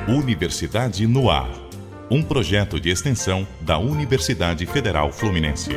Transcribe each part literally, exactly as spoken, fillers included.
Universidade no Ar, um projeto de extensão da Universidade Federal Fluminense.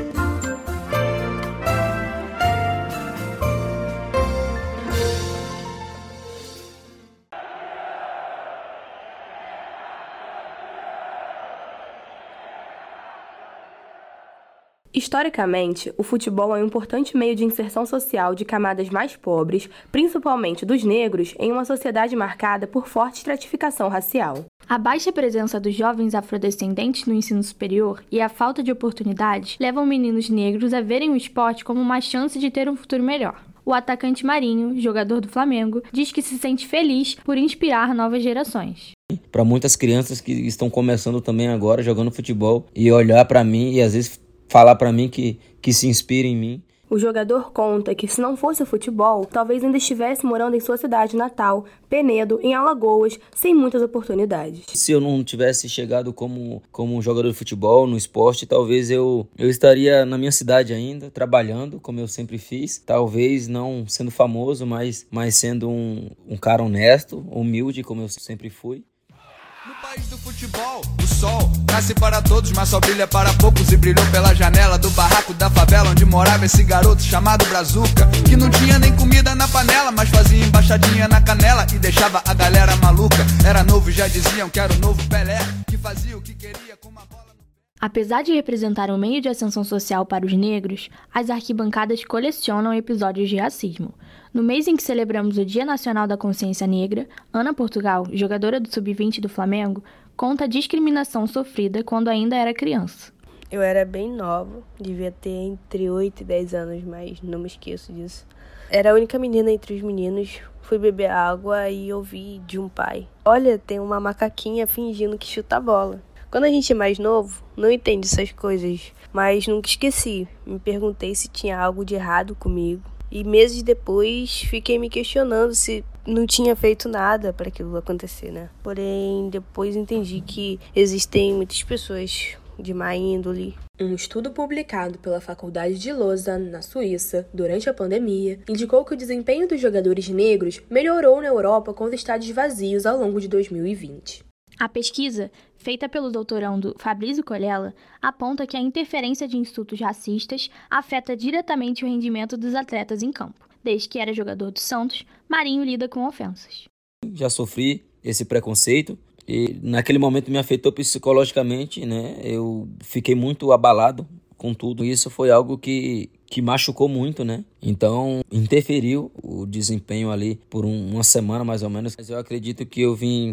Historicamente, o futebol é um importante meio de inserção social de camadas mais pobres, principalmente dos negros, em uma sociedade marcada por forte estratificação racial. A baixa presença dos jovens afrodescendentes no ensino superior e a falta de oportunidades levam meninos negros a verem o esporte como uma chance de ter um futuro melhor. O atacante Marinho, jogador do Flamengo, diz que se sente feliz por inspirar novas gerações. Para muitas crianças que estão começando também agora jogando futebol e olhar para mim e às vezes falar para mim que, que se inspira em mim. O jogador conta que se não fosse o futebol, talvez ainda estivesse morando em sua cidade natal, Penedo, em Alagoas, sem muitas oportunidades. Se eu não tivesse chegado como, como jogador de futebol, no esporte, talvez eu, eu estaria na minha cidade ainda, trabalhando, como eu sempre fiz. Talvez não sendo famoso, mas, mas sendo um, um cara honesto, humilde, como eu sempre fui. No país do futebol, o sol nasce para todos, mas só brilha para poucos. E brilhou pela janela do barraco da favela onde morava esse garoto chamado Brazuca, que não tinha nem comida na panela, mas fazia embaixadinha na canela e deixava a galera maluca. Era novo e já diziam que era o novo Pelé, que fazia o que queria com uma bola. Apesar de representar um meio de ascensão social para os negros, as arquibancadas colecionam episódios de racismo. No mês em que celebramos o Dia Nacional da Consciência Negra, Ana Portugal, jogadora do sub vinte do Flamengo, conta a discriminação sofrida quando ainda era criança. Eu era bem nova, devia ter entre oito e dez anos, mas não me esqueço disso. Era a única menina entre os meninos. Fui beber água e ouvi de um pai: "Olha, tem uma macaquinha fingindo que chuta a bola." Quando a gente é mais novo, não entende essas coisas, mas nunca esqueci. Me perguntei se tinha algo de errado comigo. E meses depois, fiquei me questionando se não tinha feito nada para aquilo acontecer, né? Porém, depois entendi que existem muitas pessoas de má índole. Um estudo publicado pela Faculdade de Lausanne, na Suíça, durante a pandemia, indicou que o desempenho dos jogadores negros melhorou na Europa com os estádios vazios ao longo de dois mil e vinte. A pesquisa, feita pelo doutorando Fabrício Colella, aponta que a interferência de insultos racistas afeta diretamente o rendimento dos atletas em campo. Desde que era jogador do Santos, Marinho lida com ofensas. Já sofri esse preconceito e naquele momento me afetou psicologicamente, né? Eu fiquei muito abalado com tudo. Isso foi algo que, que machucou muito, né? Então, interferiu o desempenho ali por um, uma semana mais ou menos. Mas eu acredito que eu vim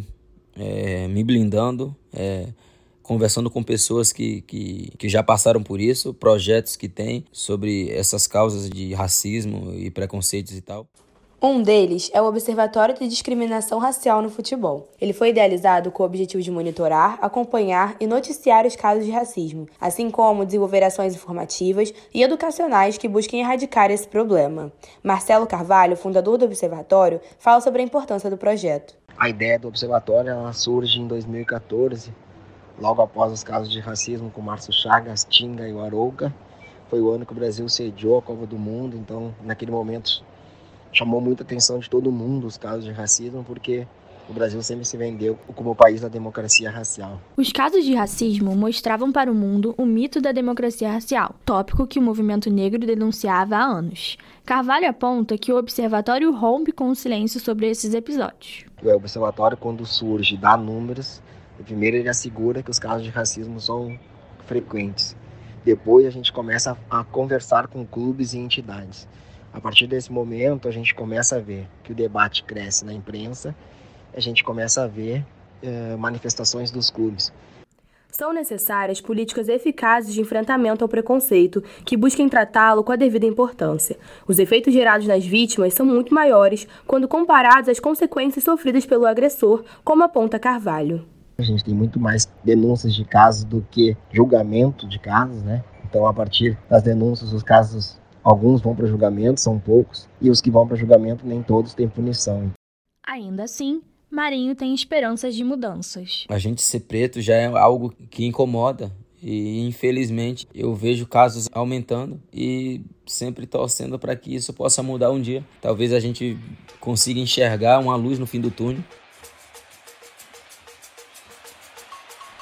É, me blindando, é, conversando com pessoas que, que, que já passaram por isso, projetos que tem sobre essas causas de racismo e preconceitos e tal. Um deles é o Observatório de Discriminação Racial no Futebol. Ele foi idealizado com o objetivo de monitorar, acompanhar e noticiar os casos de racismo, assim como desenvolver ações informativas e educacionais que busquem erradicar esse problema. Marcelo Carvalho, fundador do Observatório, fala sobre a importância do projeto. A ideia do observatório ela surge em dois mil e quatorze, logo após os casos de racismo com Márcio Chagas, Tinga e o Arouca. Foi o ano que o Brasil sediou a Copa do Mundo, então naquele momento chamou muita atenção de todo mundo os casos de racismo, porque o Brasil sempre se vendeu como o país da democracia racial. Os casos de racismo mostravam para o mundo o mito da democracia racial, tópico que o movimento negro denunciava há anos. Carvalho aponta que o observatório rompe com o silêncio sobre esses episódios. O observatório, quando surge, dá números. Primeiro, ele assegura que os casos de racismo são frequentes. Depois, a gente começa a conversar com clubes e entidades. A partir desse momento, a gente começa a ver que o debate cresce na imprensa, a gente começa a ver eh, manifestações dos clubes. São necessárias políticas eficazes de enfrentamento ao preconceito, que busquem tratá-lo com a devida importância. Os efeitos gerados nas vítimas são muito maiores quando comparados às consequências sofridas pelo agressor, como aponta Carvalho. A gente tem muito mais denúncias de casos do que julgamento de casos, né? Então, a partir das denúncias, os casos, alguns vão para julgamento, são poucos, e os que vão para julgamento, nem todos têm punição. Ainda assim, Marinho tem esperanças de mudanças. A gente ser preto já é algo que incomoda e, infelizmente, eu vejo casos aumentando e sempre torcendo para que isso possa mudar um dia. Talvez a gente consiga enxergar uma luz no fim do túnel.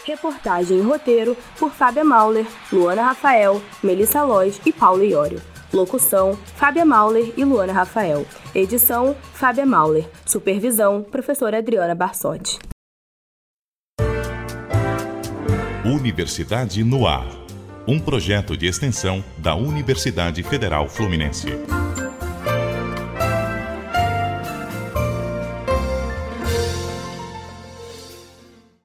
Reportagem e roteiro por Fábia Mauler, Luana Rafael, Melissa Loz e Paulo Iório. Locução, Fábia Mauler e Luana Rafael. Edição, Fábia Mauler. Supervisão, professora Adriana Barsotti. Universidade no Ar. Um projeto de extensão da Universidade Federal Fluminense.